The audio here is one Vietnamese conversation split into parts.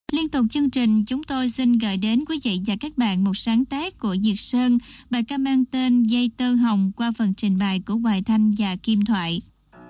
Liên tục chương trình, chúng tôi xin gửi đến quý vị và các bạn một sáng tác của Diệt Sơn, bài ca mang tên Dây Tơ Hồng qua phần trình bày của Hoài Thanh và Kim Thoại.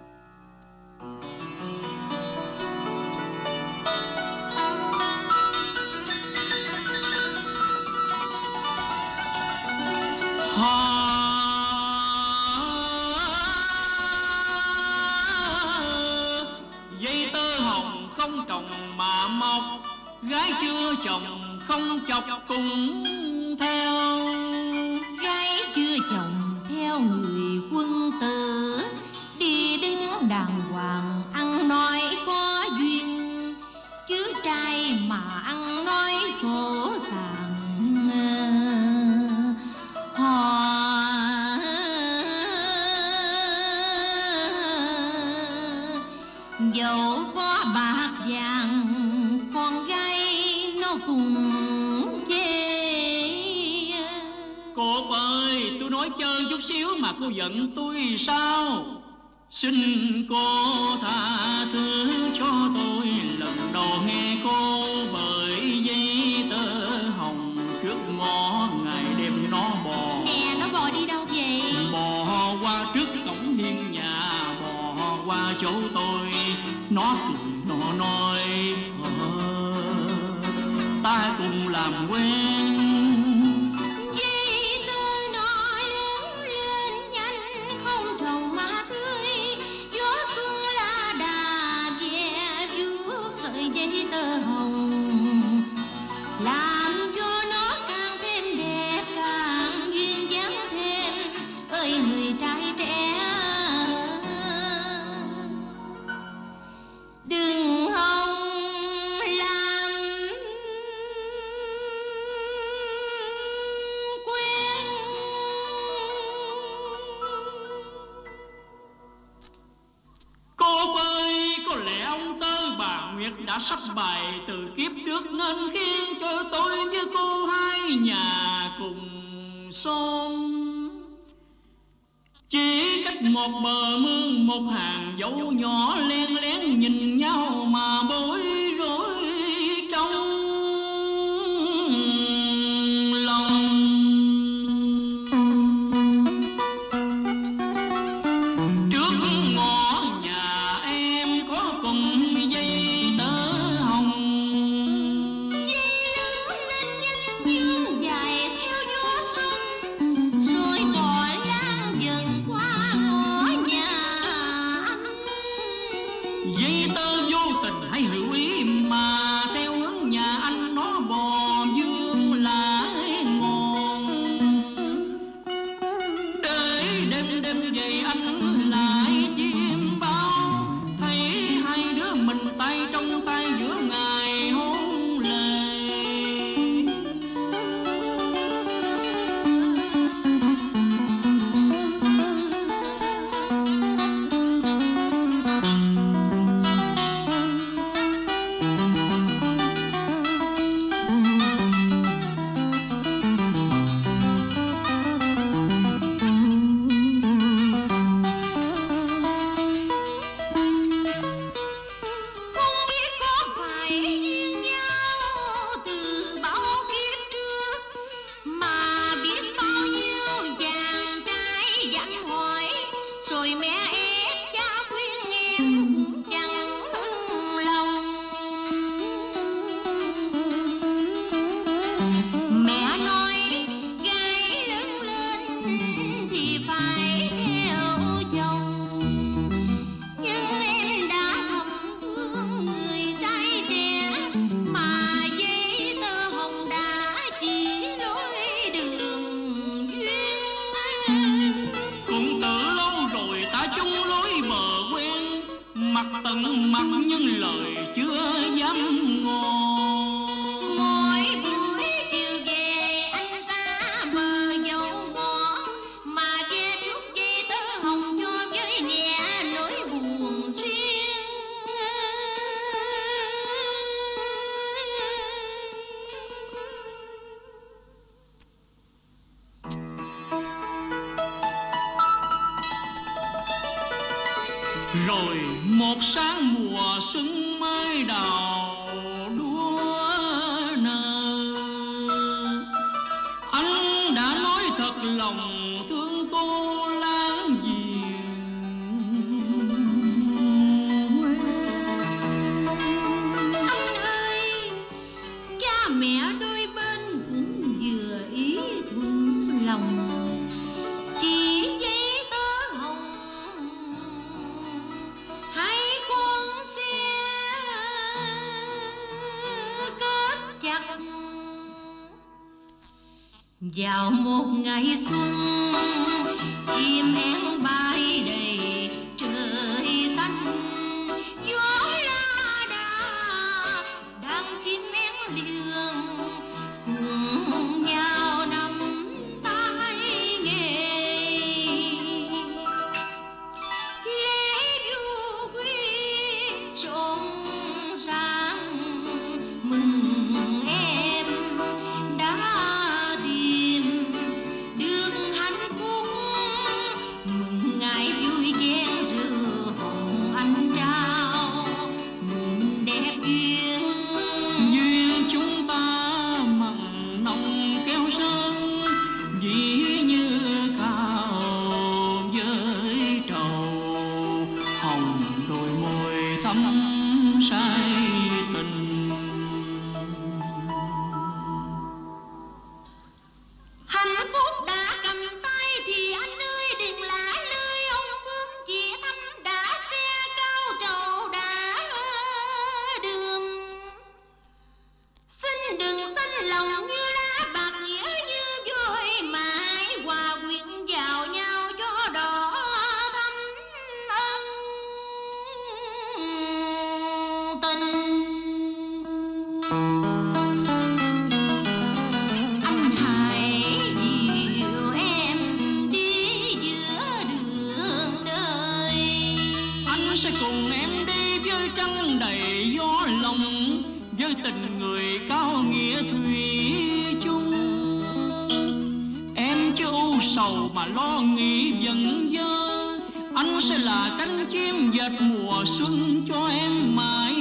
Dây tơ hồng không trồng mà mọc, gái chưa chồng không chọc cùng theo. Gái chưa chồng theo người quân tử, đi đứng đàng hoàng ăn nói có duyên, chứ trai mà ăn nói sổ sàng dẫu có bạc vàng con gái nó cùng chê. Cô ơi, tôi nói chơi chút xíu mà cô giận tôi sao? Xin cô tha thứ cho tôi lần đầu nghe cô bởi dây tơ hồng trước ngõ ngày đêm nó bò. Nè, nó bò đi đâu vậy? Bò qua trước cổng hiên nhà, bò qua chỗ tôi, nó cười nó nói ta cùng làm quen. Dây tơ nó lớn lên nhanh không trồng mà tươi, gió xuân la đà ve vuốt sợi dây tơ hồng, làm cho nó càng thêm đẹp, càng duyên dáng thêm. Ơi người trai trẻ, đừng hòng làm quen. Cô ơi, có lẽ ông Tơ bà Nguyệt đã sắp bài từ kiếp trước, nên khiến cho tôi với cô hai nhà cùng son. Chỉ cách một bờ mương, một hàng dấu nhỏ len lén nhìn nhau mà bối rối trong lòng. Trước ngõ nhà em có cùng dây tơ hồng, Dây lớn lên nhanh dương dài theo gió xuân, rồi bò lan dần qua ngõ nhà anh. dây tơ vô tình hay hữu ý mà theo hướng nhà anh nó bò dương lại ngon. Để đêm đêm về anh lại chim bao, thấy hai đứa mình tay trong tay giữa ngày hôn lễ. Không biết có phải duyên nhau từ bao kiếp trước, mà biết bao nhiêu chàng trai dặn hỏi, rồi mẹ ép cha khuyên em cũng chẳng lòng. Mẹ nói gái lớn lên thì phải theo chồng, nhưng em đã thầm thương người trai trẻ, mà dây tơ hồng đã chỉ lối đường duyên. Cũng từ lâu rồi ta chung lối bờ quen, mặt tận mặt nhưng lời chưa dám ngon. Mỗi buổi chiều về anh ra bờ dầu ngõ, mà ghe trước dây tơ hồng cho với nhẹ nỗi buồn riêng. Rồi một sáng mùa xuân mai đào đua Vào một ngày xuân, chim én bay đầy trời xanh, gió la đà đang chim én liêng cùng nhau nắm tay nghề. Lễ du quy trộn ràng mừng em đã tìm được hạnh phúc, mừng ngày vui gian rượu hồng anh trao, mừng đẹp duyên chúng ta mặn nồng kéo sơn, dĩ như cao với trầu, hồng đôi môi thắm say tình. hạnh phúc đã cầm tay thì anh ơi đừng lạ lơi, ông bướm chỉ thăm đã xe cao trầu đã đường. Xin đừng xanh lòng như lá bạc, nghĩa như vôi mãi hòa quyện vào nhau cho đỏ thắm ân tình. Anh hãy dìu em đi giữa đường đời, Anh sẽ cùng em đi với trăng đầy gió lòng, với tình người cao nghĩa thủy chung. Em chứ ưu sầu mà lo nghĩ giận dơ, anh sẽ là cánh chim dệt mùa xuân cho em mãi